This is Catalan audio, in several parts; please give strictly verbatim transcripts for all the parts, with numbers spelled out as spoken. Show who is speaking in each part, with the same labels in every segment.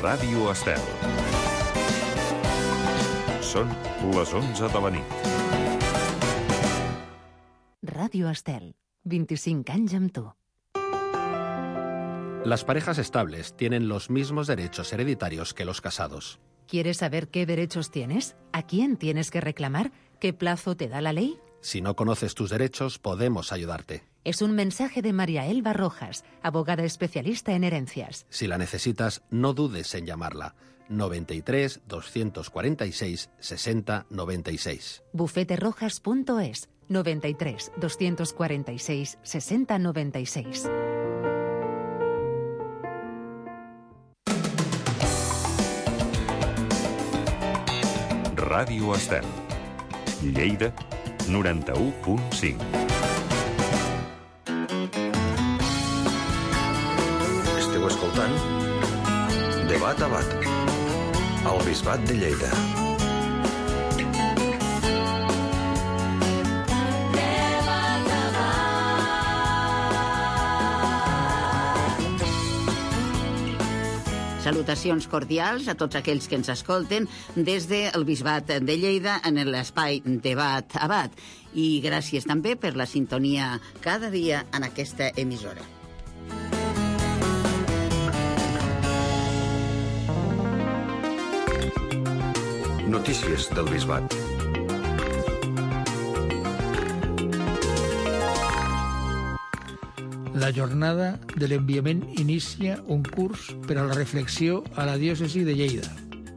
Speaker 1: Ràdio Estel. Són les onze de la nit.
Speaker 2: Ràdio Estel, veinticinc anys amb tu.
Speaker 3: Las parejas estables tienen los mismos derechos hereditarios que los casados.
Speaker 2: ¿Quieres saber qué derechos tienes? ¿A quién tienes que reclamar? ¿Qué plazo te da la ley?
Speaker 3: Si no conoces tus derechos, podemos ayudarte.
Speaker 2: Es un mensaje de María Elba Rojas, abogada especialista en herencias.
Speaker 3: Si la necesitas, no dudes en llamarla. noventa y tres, doscientos cuarenta y seis, sesenta, noventa y seis.
Speaker 2: bufete rojas punto es, noventa y tres, doscientos cuarenta y seis, sesenta, noventa y seis.
Speaker 1: Ràdio Estel. Lleida, noranta-u punt cinc.
Speaker 4: Esteu escoltant Debat a Bat, al Bisbat de Lleida.
Speaker 5: Salutacions cordials a tots aquells que ens escolten des del Bisbat de Lleida en l'espai Debat a Bat. I gràcies també per la sintonia cada dia en aquesta emissora.
Speaker 4: Notícies del Bisbat.
Speaker 6: La jornada de l'enviament inicia un curs per a la reflexió a la diòcesi de Lleida.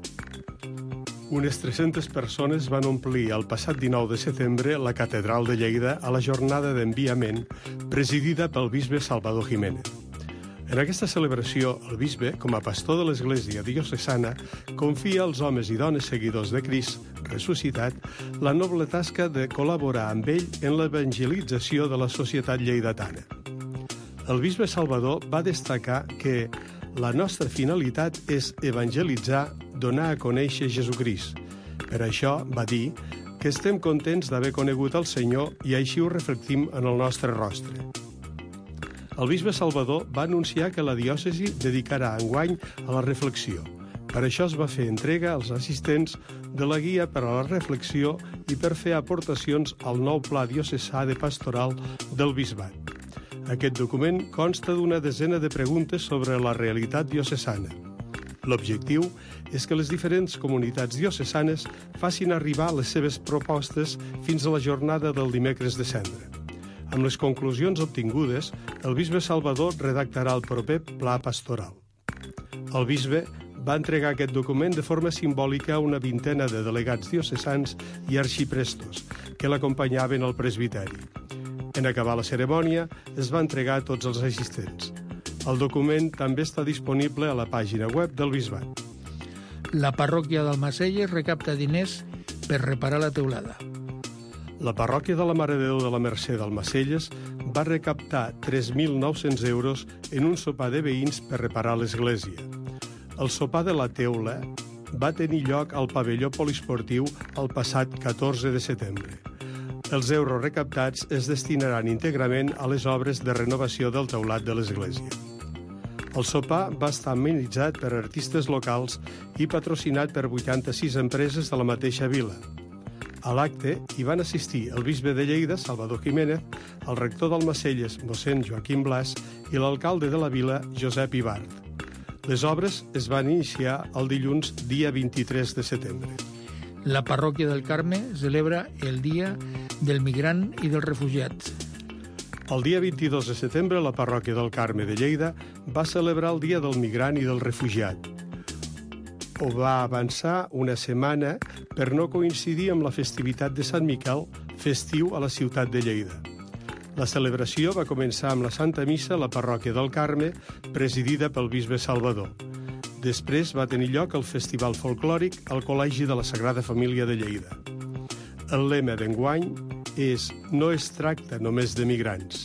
Speaker 7: Unes tres-centes persones van omplir el passat dinou de setembre la catedral de Lleida a la jornada d'enviament presidida pel bisbe Salvador Jiménez. En aquesta celebració, el bisbe, com a pastor de l'Església diocesana, confia als homes i dones seguidors de Crist ressuscitat la noble tasca de col·laborar amb ell en l'evangelització de la societat lleidatana. El bisbe Salvador va destacar que la nostra finalitat és evangelitzar, donar a conèixer Jesucrist. Per això va dir que estem contents d'haver conegut el Senyor i així ho reflectim en el nostre rostre. El bisbe Salvador va anunciar que la diòcesi dedicarà enguany a la reflexió. Per això es va fer entrega als assistents de la guia per a la reflexió i per fer aportacions al nou pla diocesà de pastoral del bisbat. Aquest document consta d'una desena de preguntes sobre la realitat diocesana. L'objectiu és que les diferents comunitats diocesanes facin arribar les seves propostes fins a la jornada del dimecres de Cendra. Amb les conclusions obtingudes, el bisbe Salvador redactarà el proper pla pastoral. El bisbe va entregar aquest document de forma simbòlica a una vintena de delegats diocesans i arxiprestos que l'acompanyaven al presbiteri. En acabar la cerimònia, es va entregar a tots els assistents. El document també està disponible a la pàgina web del bisbat.
Speaker 6: La parròquia d'Almacelles recapta diners per reparar la teulada.
Speaker 7: La parròquia de la Mare de Déu de la Mercè d'Almacelles va recaptar tres mil nou-cents euros en un sopar de veïns per reparar l'església. El sopar de la teula va tenir lloc al pavelló poliesportiu el passat catorze de setembre. Els euros recaptats es destinaran íntegrament a les obres de renovació del teulat de l'església. El sopar va estar amenitzat per artistes locals i patrocinat per vuitanta-sis empreses de la mateixa vila. A l'acte hi van assistir el bisbe de Lleida, Salvador Jiménez, el rector d'Almacelles, mossèn Joaquim Blas, i l'alcalde de la vila, Josep Ibart. Les obres es van iniciar el dilluns, dia vint-i-tres de setembre.
Speaker 6: La parròquia del Carme celebra el Dia del Migrant i del Refugiat.
Speaker 7: El dia vint-i-dos de setembre, la parròquia del Carme de Lleida va celebrar el Dia del Migrant i del Refugiat. Ho va avançar una setmana per no coincidir amb la festivitat de Sant Miquel, festiu a la ciutat de Lleida. La celebració va començar amb la Santa Missa a la parròquia del Carme, presidida pel bisbe Salvador. Després va tenir lloc el Festival Folclòric al Col·legi de la Sagrada Família de Lleida. El lema d'enguany és «No es tracta només de migrants».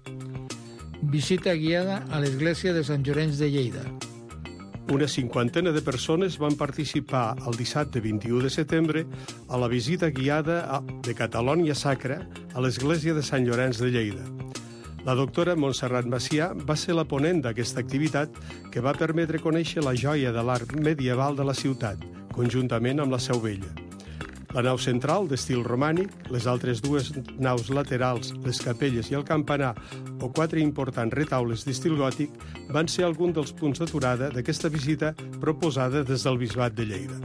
Speaker 6: Visita guiada a l'església de Sant Llorenç de Lleida.
Speaker 7: Una cinquantena de persones van participar el dissabte vint-i-u de setembre a la visita guiada de Catalònia Sacra a l'església de Sant Llorenç de Lleida. La doctora Montserrat Macià va ser la ponent d'aquesta activitat que va permetre conèixer la joia de l'art medieval de la ciutat, conjuntament amb la Seu Vella. La nau central, d'estil romànic, les altres dues naus laterals, les capelles i el campanar, o quatre importants retaules d'estil gòtic, van ser alguns dels punts d'aturada d'aquesta visita proposada des del Bisbat de Lleida.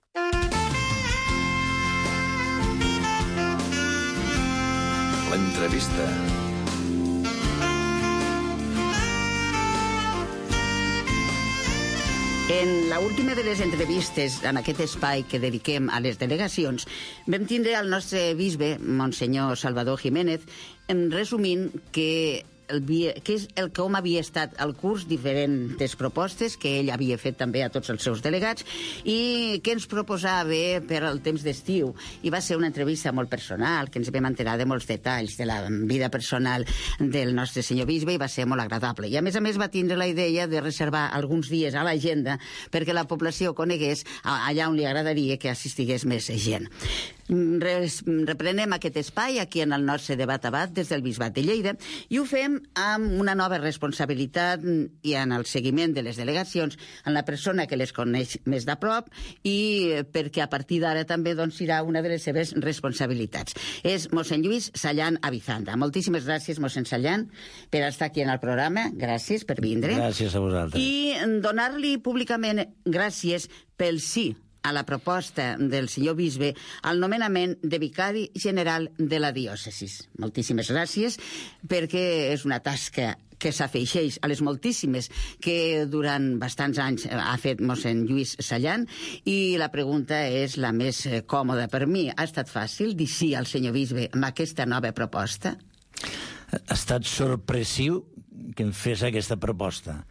Speaker 4: L'entrevista.
Speaker 5: En l'última de les entrevistes, en aquest espai que dediquem a les delegacions, vam tindre al nostre bisbe, Monsenyor Salvador Jiménez, resumint que el, que és el com havia estat el curs, diferents propostes que ell havia fet també a tots els seus delegats i que ens proposava per al temps d'estiu. I va ser una entrevista molt personal, que ens vam enterar de molts detalls de la vida personal del nostre senyor bisbe i va ser molt agradable. I a més a més va tindre la idea de reservar alguns dies a l'agenda perquè la població conegués allà on li agradaria que assistigués més gent. Res, reprenem aquest espai aquí en el nostre debat abat des del Bisbat de Lleida i ho fem amb una nova responsabilitat i en el seguiment de les delegacions en la persona que les coneix més de prop i perquè a partir d'ara també doncs, serà una de les seves responsabilitats. És mossèn Lluís Sallan Avizanda. Moltíssimes gràcies, mossèn Sallan, per estar aquí en el programa. Gràcies per vindre.
Speaker 8: Gràcies a vosaltres.
Speaker 5: I donar-li públicament gràcies pel sí a la proposta del senyor bisbe al nomenament de vicari general de la diòcesis. Moltíssimes gràcies, perquè és una tasca que s'afeixeix a les moltíssimes que durant bastants anys ha fet mossèn Lluís Sallan, i la pregunta és la més còmoda per mi. Ha estat fàcil dir sí al senyor bisbe amb aquesta nova proposta?
Speaker 8: Ha estat sorpressiu que em fes aquesta proposta.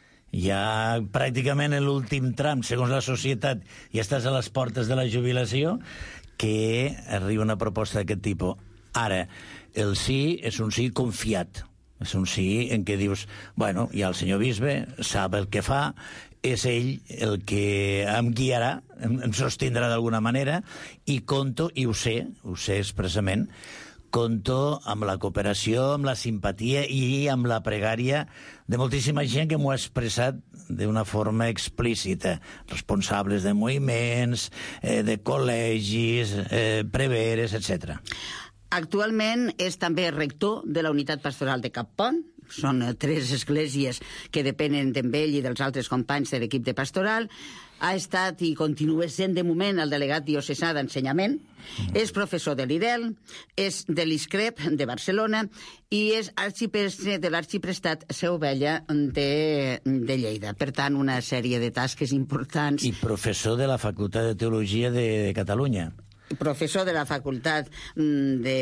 Speaker 8: Ja pràcticament en l'últim tram, segons la societat, ja estàs a les portes de la jubilació, que arriba una proposta d'aquest tipus. Ara, el sí és un sí confiat. És un sí en què dius, bueno, ja el senyor bisbe sap el que fa, és ell el que em guiarà, em sostindrà d'alguna manera, i conto, i ho sé, ho sé expressament, conto amb la cooperació, amb la simpatia i amb la pregària de moltíssima gent que m'ho ha expressat d'una forma explícita. Responsables de moviments, eh, de col·legis, eh, preveres, etcètera.
Speaker 5: Actualment és també rector de la unitat pastoral de Cappont. Són tres esglésies que depenen d'ell i dels altres companys de l'equip de pastoral. Ha estat i continua sent de moment el delegat diocesà d'ensenyament. Mm. És professor de l'I D E L, és de l'ISCREP de Barcelona i és arxiprestre de l'Arxiprestat Seu Vella de, de Lleida. Per tant, una sèrie de tasques importants.
Speaker 8: I professor de la Facultat de Teologia de, de Catalunya.
Speaker 5: Professor de la Facultat de...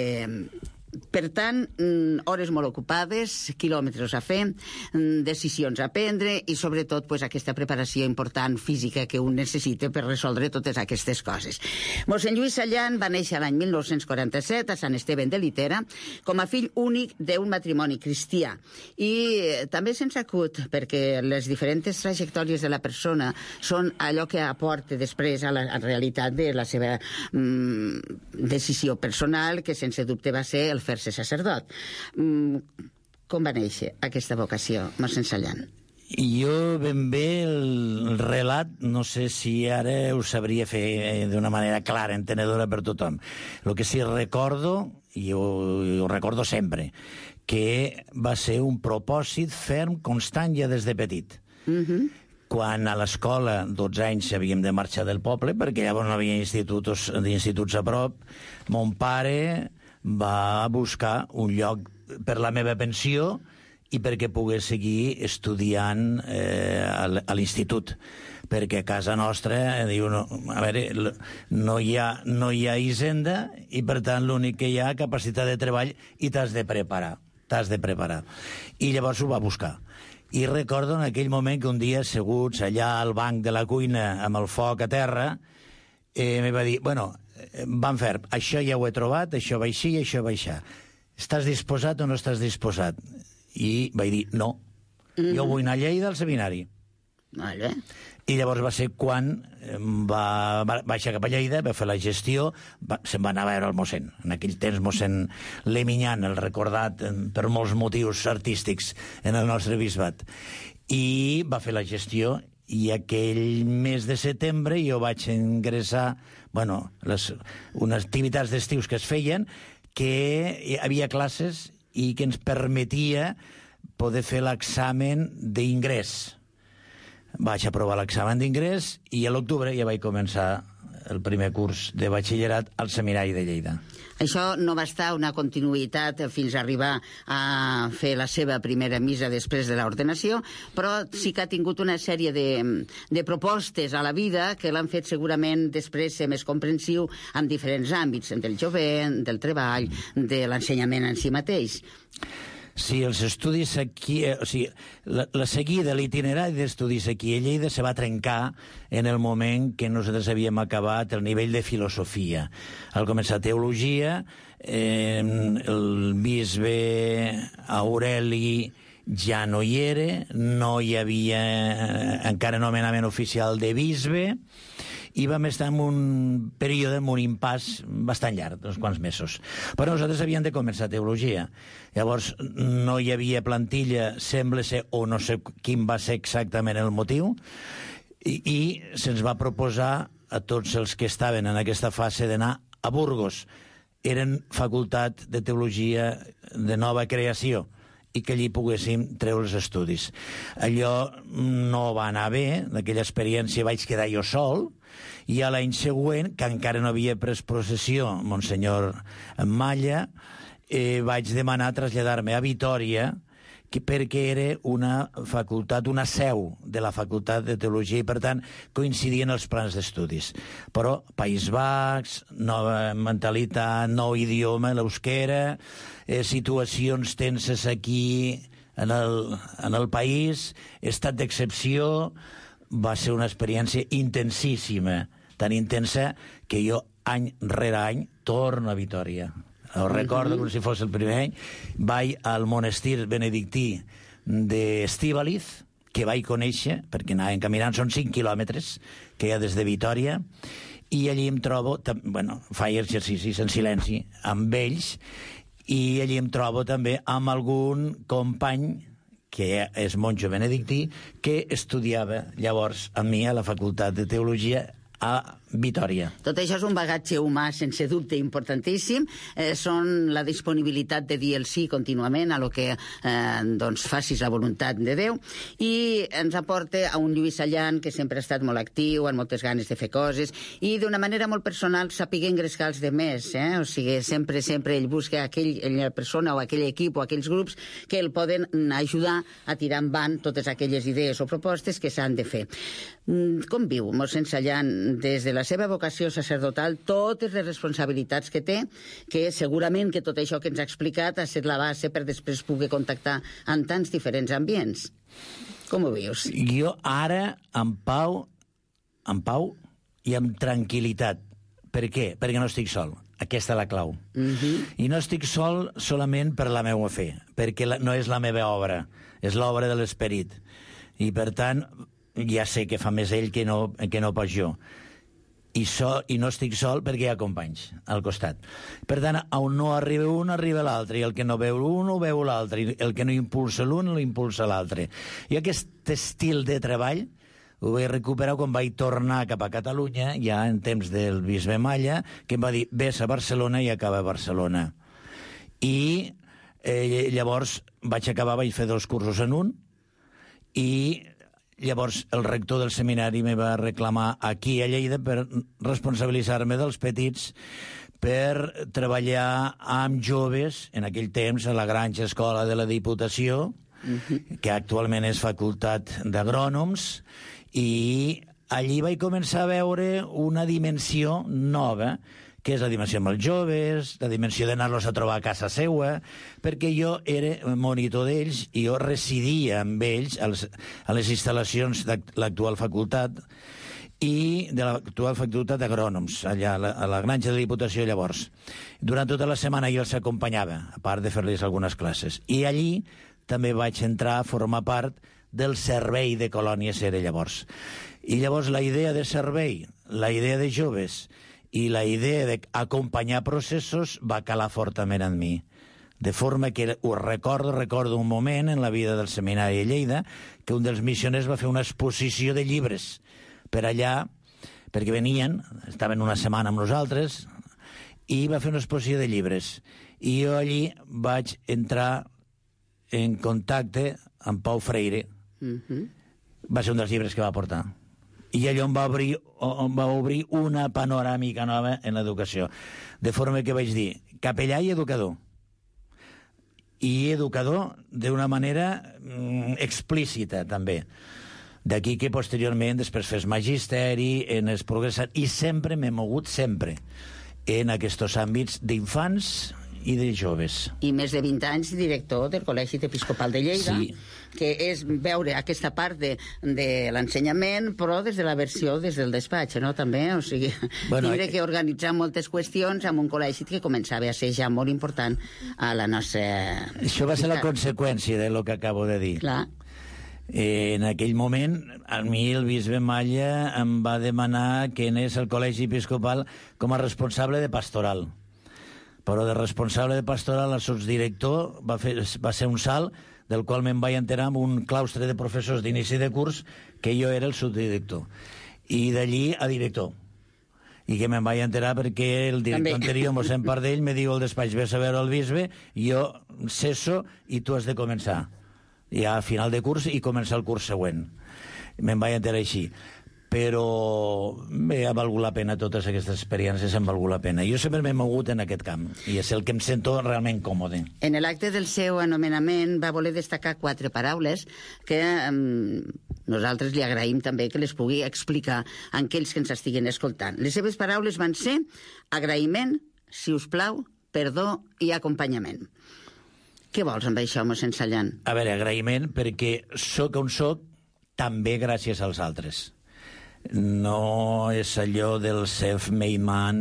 Speaker 5: Per tant, hores molt ocupades, quilòmetres a fer, decisions a prendre i, sobretot, pues, aquesta preparació important física que un necessita per resoldre totes aquestes coses. Mossèn Lluís Sallan va néixer l'any mil nou-cents quaranta-set a Sant Esteve de Litera com a fill únic d'un matrimoni cristià. I també sense acut, perquè les diferents trajectòries de la persona són allò que aporta després a la a realitat de la seva mm, decisió personal, que sense dubte va ser el fer-se sacerdot. Com va néixer aquesta vocació, mossèn Sallan?
Speaker 8: Jo ben bé el relat no sé si ara ho sabria fer d'una manera clara, entenedora per tothom. El que sí recordo, i ho, ho recordo sempre, que va ser un propòsit ferm, constant ja des de petit. Uh-huh. Quan a l'escola, dotze anys, havíem de marxar del poble, perquè llavors no havia instituts, instituts a prop, mon pare va buscar un lloc per la meva pensió i perquè pogués seguir estudiant eh, a l'institut. Perquè a casa nostra, eh, diu, no, a veure, no hi ha, no hi ha hisenda i, per tant, l'únic que hi ha capacitat de treball i t'has de preparar. T'has de preparar. I llavors ho va buscar. I recordo en aquell moment que un dia, asseguts allà al banc de la cuina amb el foc a terra, eh, me va dir, bueno, van fer, això ja ho he trobat, això va així i això va així. Estàs disposat o no estàs disposat? I vaig dir, no. Mm-hmm. Jo vull anar a Lleida al seminari.
Speaker 5: Vale.
Speaker 8: I llavors va ser quan va, va baixar cap a Lleida, va fer la gestió, va, se'n va anar a veure el mossèn. En aquell temps mossèn Leminyan, el recordat per molts motius artístics en el nostre bisbat. I va fer la gestió, i aquell mes de setembre jo vaig ingressar, bueno, les, unes activitats d'estius que es feien, que hi havia classes i que ens permetia poder fer l'examen d'ingrés. Vaig aprovar l'examen d'ingrés i a l'octubre ja vaig començar el primer curs de batxillerat al Seminari de Lleida.
Speaker 5: Això no va estar una continuïtat fins a arribar a fer la seva primera missa després de l'ordenació, però sí que ha tingut una sèrie de, de propostes a la vida que l'han fet segurament després ser més comprensiu en diferents àmbits, del jovent, del treball, de l'ensenyament en si mateix.
Speaker 8: Sí, els estudis aquí... O sigui, la, la seguida, l'itinerari d'estudis aquí a Lleida se va trencar en el moment que nosaltres havíem acabat el nivell de filosofia. Al començar teologia, eh, el bisbe Aureli ja no hi era, no hi havia encara nomenament oficial de bisbe, i vam estar en un període, en un impàs bastant llarg, uns quants mesos. Però nosaltres havíem de començar teologia. Llavors, no hi havia plantilla, sembla ser, o no sé quin va ser exactament el motiu, i, i se'ns va proposar a tots els que estaven en aquesta fase d'anar a Burgos. Eren facultat de teologia de nova creació, i que allí poguéssim treure els estudis. Allò no va anar bé, d'aquella experiència vaig quedar jo sol, i a l'any següent, que encara no havia pres possessió Monsenyor Malla, eh, vaig demanar traslladar-me a Vitòria, que perquè era una facultat, una seu de la Facultat de Teologia, i per tant coincidien els plans d'estudis. Però País Basc, nova mentalitat, nou idioma, l'euskera, eh, situacions tenses aquí en el, en el país, estat d'excepció, va ser una experiència intensíssima, tan intensa que jo any rere any torno a Vitòria. Ho recordo com si fos el primer any. Vaig al monestir benedictí d'Estíbaliz, que vaig conèixer, perquè anàvem caminant, són cinc quilòmetres que hi ha des de Vitòria, i allí em trobo, bueno, faig exercicis en silenci amb ells, i allí em trobo també amb algun company que és monjo benedictí, que estudiava llavors amb mi a la Facultat de Teologia a Vitòria.
Speaker 5: Tot això és un bagatge humà, sense dubte, importantíssim. Eh, són la disponibilitat de dir el sí contínuament a lo que eh, doncs facis la voluntat de Déu, i ens aporta a un Lluís Sallant que sempre ha estat molt actiu, amb moltes ganes de fer coses, i d'una manera molt personal saber engrescar els demés, eh? O sigui, sempre, sempre ell busca aquella persona o aquell equip o aquells grups que el poden ajudar a tirar endavant totes aquelles idees o propostes que s'han de fer. Com viu mossèn Sallant des de la seva vocació sacerdotal totes les responsabilitats que té, que segurament que tot això que ens ha explicat ha estat la base per després poder contactar en tants diferents ambients? Com ho vius?
Speaker 8: Jo ara, en pau, en pau i amb tranquil·litat. Per què? Perquè no estic sol. Aquesta és la clau. Uh-huh. I no estic sol solament per la meva fe, perquè la, no és la meva obra, és l'obra de l'Esperit. I, per tant, ja sé que fa més ell que no, que no pas jo. I, so, I no estic sol perquè hi ha companys al costat. Per tant, on no arriba un, arriba l'altre, i el que no veu un, ho veu l'altre, i el que no impulsa l'un, l'impulsa l'altre. I aquest estil de treball ho vaig recuperar quan vaig tornar cap a Catalunya, ja en temps del bisbe Malla, que em va dir, ves a Barcelona i acaba a Barcelona. I eh, llavors vaig acabar, vaig fer dos cursos en un, i llavors el rector del seminari me va reclamar aquí a Lleida per responsabilitzar-me dels petits, per treballar amb joves, en aquell temps, a la Granja Escola de la Diputació, uh-huh. que actualment és facultat d'agrònoms, i allí vaig començar a veure una dimensió nova, que és la dimensió amb els joves, la dimensió d'anar-los a trobar a casa seua, perquè jo era monitor d'ells i jo residia amb ells als, a les instal·lacions de l'actual facultat i de l'actual facultat d'agrònoms, allà a la, a la Granja de la Diputació llavors. Durant tota la setmana jo els acompanyava, a part de fer-los algunes classes. I allí també vaig entrar a formar part del servei de colònies era llavors. I llavors la idea de servei, la idea de joves i la idea d'acompanyar processos va calar fortament en mi. De forma que ho recordo, recordo un moment en la vida del seminari de Lleida que un dels missioners va fer una exposició de llibres per allà, perquè venien, estaven una setmana amb nosaltres, i va fer una exposició de llibres. I jo allí vaig entrar en contacte amb Pau Freire. Mm-hmm. Va ser un dels llibres que va portar. I allò em va obrir, em va obrir una panoràmica nova en l'educació. De forma que vaig dir, capellà i educador. I educador d'una manera mm, explícita, també. D'aquí que posteriorment després fes magisteri, en es progressat, i sempre m'he mogut, sempre, en aquests àmbits d'infants i de joves.
Speaker 5: I més de vint anys director del Col·legi Episcopal de Lleida, sí, que és veure aquesta part de, de l'ensenyament, però des de la versió, des del despatx, no?, també, o sigui, bueno, tindre que organitzar moltes qüestions amb un col·legi que començava a ser ja molt important a la nostra...
Speaker 8: Això va ser la conseqüència de lo que acabo de dir.
Speaker 5: Clar.
Speaker 8: Eh, en aquell moment, a mi el bisbe Malla em va demanar que anés al Col·legi Episcopal com a responsable de pastoral. Però de responsable de pastoral a sotsdirector va, fer, va ser un salt del qual me'n vaig enterar amb un claustre de professors d'inici de curs que jo era el subdirector. I d'allí a director. I que me'n vaig enterar perquè el director També. anterior, mossèn Pardell, me diu al despatx, ves a veure el bisbe, jo cesso i tu has de començar. Ja a final de curs i començar el curs següent. Me'n vaig enterar així. Però bé, ha valgut la pena, totes aquestes experiències han valgut la pena. Jo sempre m'he mogut en aquest camp i és el que em sento realment còmode.
Speaker 5: En l'acte del seu anomenament va voler destacar quatre paraules que um, nosaltres li agraïm també que les pugui explicar a aquells que ens estiguen escoltant. Les seves paraules van ser agraïment, si us plau, perdó i acompanyament. Què vols amb això, mossèn Sallant?
Speaker 8: A veure, agraïment perquè sóc on sóc també gràcies als altres. No és allò del self-made man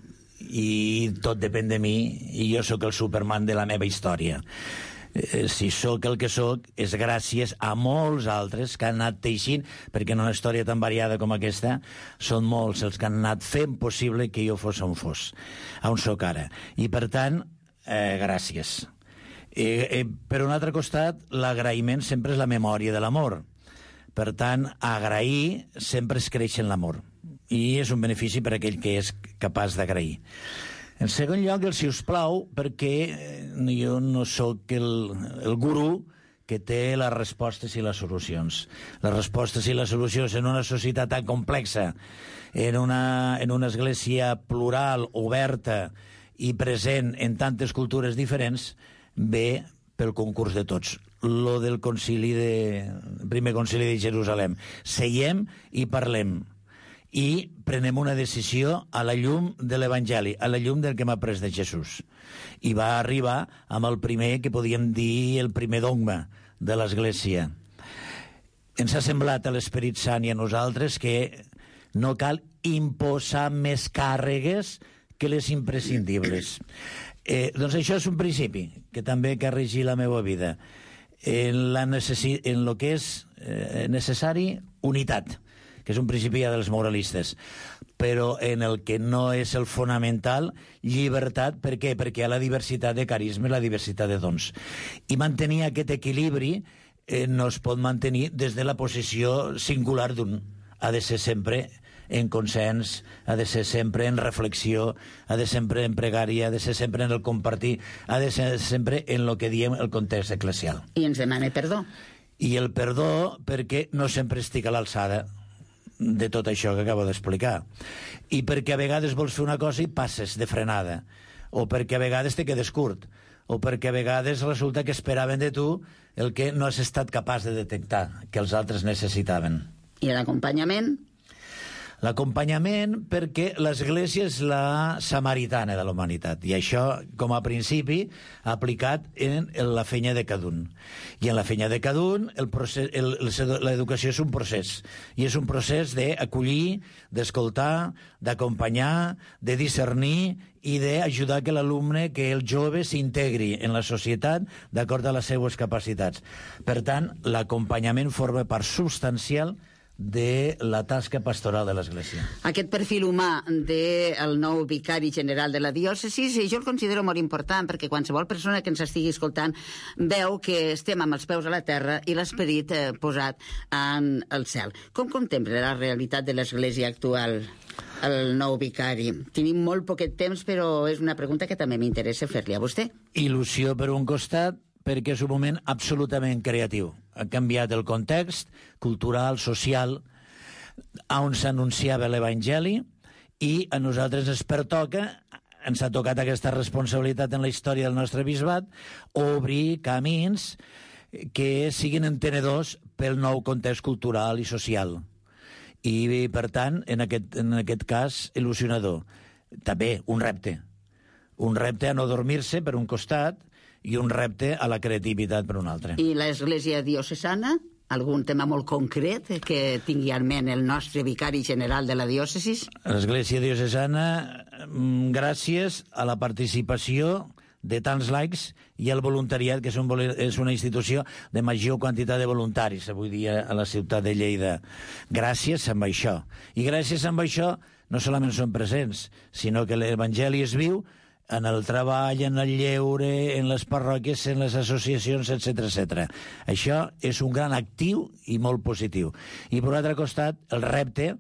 Speaker 8: i tot depèn de mi i jo sóc el Superman de la meva història. Eh, si sóc el que sóc és gràcies a molts altres que han anat teixint, perquè en una història tan variada com aquesta són molts els que han anat fent possible que jo fos on fos, on sóc ara. I per tant, eh, gràcies. Eh, eh, per un altre costat, l'agraïment sempre és la memòria de l'amor. Per tant, agrair sempre es creix en l'amor. I és un benefici per a aquell que és capaç d'agrair. En segon lloc, el si us plau, perquè jo no sóc el, el gurú que té les respostes i les solucions. Les respostes i les solucions en una societat tan complexa, en una, en una església plural, oberta i present en tantes cultures diferents, ve pel concurs de tots. Lo del concili de... primer concili de Jerusalem. Seiem i parlem. I prenem una decisió a la llum de l'Evangeli, a la llum del que m'ha pres de Jesús. I va arribar amb el primer que podíem dir el primer dogma de l'Església. Ens ha semblat a l'Esperit Sant i a nosaltres que no cal imposar més càrregues que les imprescindibles. Eh, doncs això és un principi que també que ha regit la meva vida. En, la necessi... en lo que és eh, necessari, unitat, que és un principi ja dels moralistes, però en el que no és el fonamental, llibertat. Per què? Perquè hi ha la diversitat de carismes, la diversitat de dons. I mantenir aquest equilibri eh, no es pot mantenir des de la posició singular d'un. Ha de ser sempre en consens, ha de ser sempre en reflexió, ha de ser sempre en pregària, ha de ser sempre en el compartir, ha de ser sempre en el que diem el context eclesial.
Speaker 5: I ens demana perdó.
Speaker 8: I el perdó perquè no sempre estic a l'alçada de tot això que acabo d'explicar. I perquè a vegades vols fer una cosa i passes de frenada, o perquè a vegades te quedes curt, o perquè a vegades resulta que esperaven de tu el que no has estat capaç de detectar, que els altres necessitaven.
Speaker 5: I l'acompanyament?
Speaker 8: L'acompanyament perquè l'Església és la samaritana de la humanitat, i això, com a principi, aplicat en la feina de cada un. I en la feina de cada un, l'educació és un procés, i és un procés d'acollir, d'escoltar, d'acompanyar, de discernir i d'ajudar que l'alumne, que el jove s'integri en la societat d'acord a les seues capacitats. Per tant, l'acompanyament forma part substancial de la tasca pastoral de l'Església.
Speaker 5: Aquest perfil humà del nou vicari general de la diòcesi, jo el considero molt important, perquè qualsevol persona que ens estigui escoltant veu que estem amb els peus a la terra i l'esperit eh, posat en el cel. Com contempla la realitat de l'Església actual, el nou vicari? Tenim molt poquet temps, però és una pregunta que també m'interessa fer-li a vostè.
Speaker 8: Il·lusió per un costat, perquè és un moment absolutament creatiu. Ha canviat el context cultural, social, on s'anunciava l'Evangeli, i a nosaltres ens pertoca, ens ha tocat aquesta responsabilitat en la història del nostre bisbat, obrir camins que siguin entenedors pel nou context cultural i social. I, per tant, en aquest, en aquest cas, il·lusionador. També un repte. Un repte a no dormir-se, per un costat, i un repte a la creativitat per un altre.
Speaker 5: I l'Església diocesana? Algun tema molt concret que tingui en ment el nostre vicari general de la diòcesis?
Speaker 8: L'Església diocesana, gràcies a la participació de tants laics i al voluntariat, que és, un, és una institució de major quantitat de voluntaris avui dia a la ciutat de Lleida. Gràcies amb això. I gràcies amb això no solament són presents, sinó que l'Evangeli és viu en el treball, en el lleure, en les parròquies, en les associacions, etcètera, etcètera. Això és un gran actiu i molt positiu. I, per l'altre costat, el repte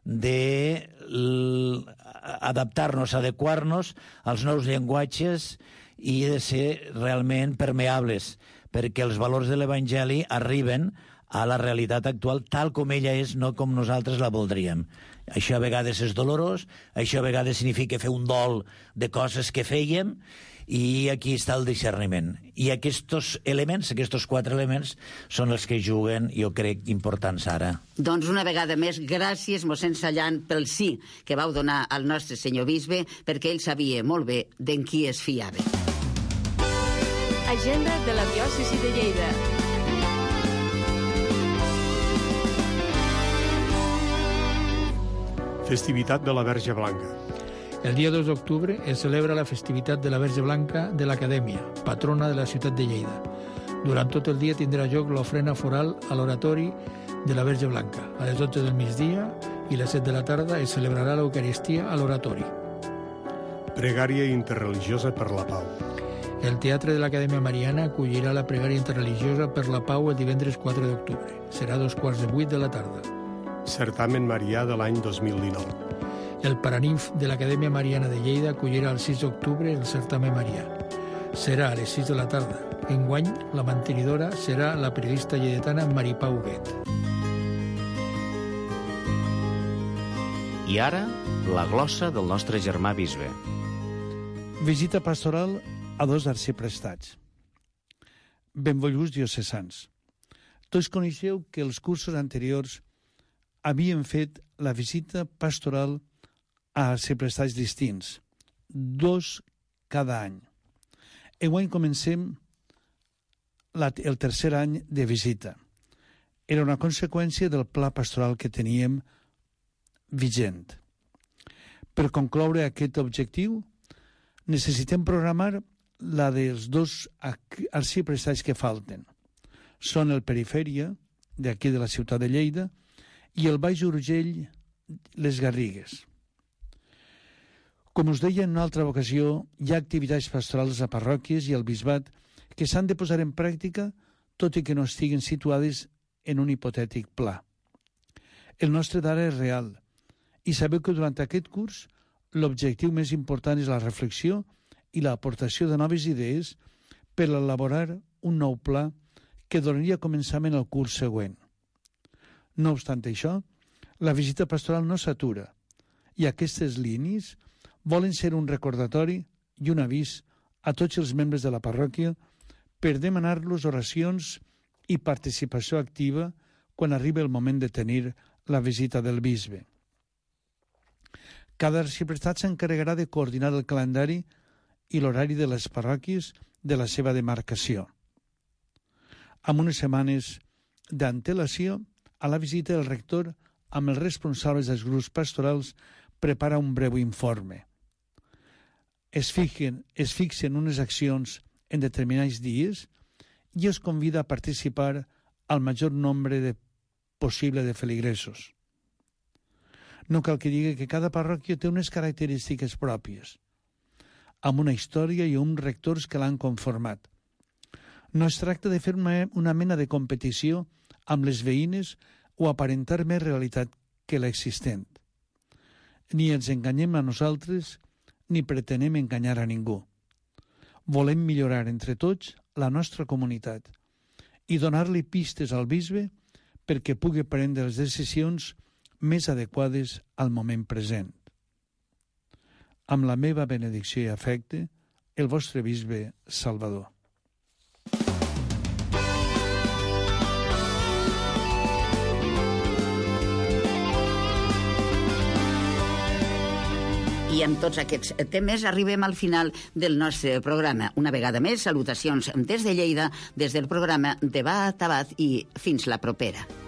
Speaker 8: d'adaptar-nos, adequar-nos als nous llenguatges i de ser realment permeables, perquè els valors de l'Evangeli arriben a la realitat actual tal com ella és, no com nosaltres la voldríem. Això a vegades és dolorós, això a vegades significa fer un dol de coses que fèiem, i aquí està el discerniment. I aquests elements, aquests quatre elements, són els que juguen, jo crec, importants ara.
Speaker 5: Doncs una vegada més, gràcies, mossèn Sallant, pel sí que vau donar al nostre senyor bisbe, perquè ell sabia molt bé d'en qui es fiava.
Speaker 9: Agenda de la diòcesi de Lleida.
Speaker 7: Festivitat de la Verge Blanca.
Speaker 6: El dia dos d'octubre es celebra la festivitat de la Verge Blanca de l'Acadèmia, patrona de la ciutat de Lleida. Durant tot el dia tindrà lloc l'ofrena foral a l'oratori de la Verge Blanca. A les dotze del migdia i a les set de la tarda es celebrarà l'Eucaristia a l'oratori.
Speaker 7: Pregària interreligiosa per la pau.
Speaker 6: El Teatre de l'Acadèmia Mariana acollirà la pregària interreligiosa per la pau el divendres quatre d'octubre. Serà a dos quarts de vuit de la tarda.
Speaker 7: Certamen Marià de l'any dos mil dinou.
Speaker 6: El Paraninf de l'Acadèmia Mariana de Lleida acollirà el sis d'octubre el certamen marià. Serà a les sis de la tarda. Enguany, la mantenidora serà la periodista lleidatana Maripau Huguet.
Speaker 1: I ara, la glossa del nostre germà bisbe.
Speaker 10: Visita pastoral a dos arxiprestats. Benvolguts diocesans. Tots coneixeu que els cursos anteriors havien fet la visita pastoral a arxiprestats distints, dos cada any. Enguany comencem la, el tercer any de visita. Era una conseqüència del pla pastoral que teníem vigent. Per concloure aquest objectiu, necessitem programar la dels dos arxiprestats que falten. Són el Perifèria, d'aquí de la ciutat de Lleida, i el Baix Urgell, les Garrigues. Com us deia en una altra ocasió, hi ha activitats pastorals a parròquies i al bisbat que s'han de posar en pràctica, tot i que no estiguin situades en un hipotètic pla. El nostre d'ara és real, i sabeu que durant aquest curs l'objectiu més important és la reflexió i l'aportació de noves idees per elaborar un nou pla que donaria començament al curs següent. No obstant això, la visita pastoral no s'atura i aquestes línies volen ser un recordatori i un avís a tots els membres de la parròquia per demanar-los oracions i participació activa quan arriba el moment de tenir la visita del bisbe. Cada arxiprestat s'encarregarà de coordinar el calendari i l'horari de les parròquies de la seva demarcació. Amb unes setmanes d'antelació, a la visita del rector amb els responsables dels grups pastorals prepara un breu informe. Es fixen, es fixen unes accions en determinats dies i es convida a participar al major nombre de possible de feligresos. No cal que digui que cada parròquia té unes característiques pròpies, amb una història i uns rectors que l'han conformat. No es tracta de fer una mena de competició amb les veïnes o aparentar més realitat que l'existent. Ni ens enganyem a nosaltres, ni pretenem enganyar a ningú. Volem millorar entre tots la nostra comunitat i donar-li pistes al bisbe perquè pugui prendre les decisions més adequades al moment present. Amb la meva benedicció i afecte, el vostre bisbe Salvador.
Speaker 5: I amb tots aquests temes arribem al final del nostre programa. Una vegada més, salutacions des de Lleida, des del programa Debat a Bat i fins la propera.